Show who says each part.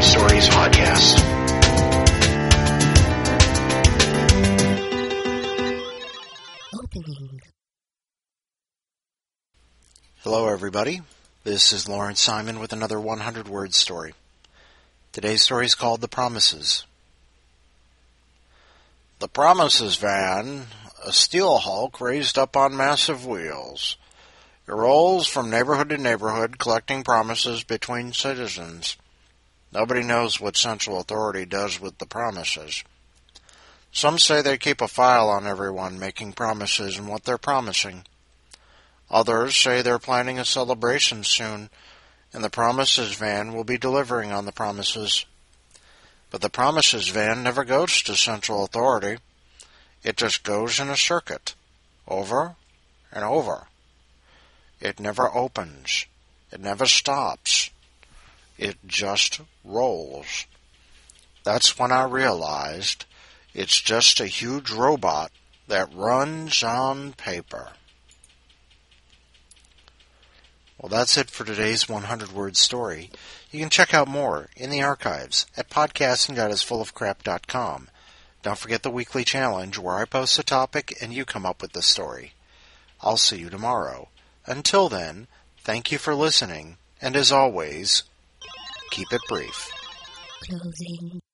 Speaker 1: Word Stories podcast.
Speaker 2: Opening.
Speaker 3: Hello, everybody. This is Lawrence Simon with another 100-word story. Today's story is called The Promises. The Promises van, a steel hulk raised up on massive wheels. It rolls from neighborhood to neighborhood, collecting promises between citizens. Nobody knows what central authority does with the promises. Some say they keep a file on everyone making promises and what they're promising. Others say they're planning a celebration soon, and the Promises van will be delivering on the promises. But the Promises van never goes to central authority. It just goes in a circuit, over and over. It never opens. It never stops. It just rolls. That's when I realized it's just a huge robot that runs on paper. Well, that's it for today's 100-word story. You can check out more in the archives at podcastingthatisfullofcrap.com. Don't forget the weekly challenge where I post a topic and you come up with the story. I'll see you tomorrow. Until then, thank you for listening, and as always, keep it brief.
Speaker 2: Closing.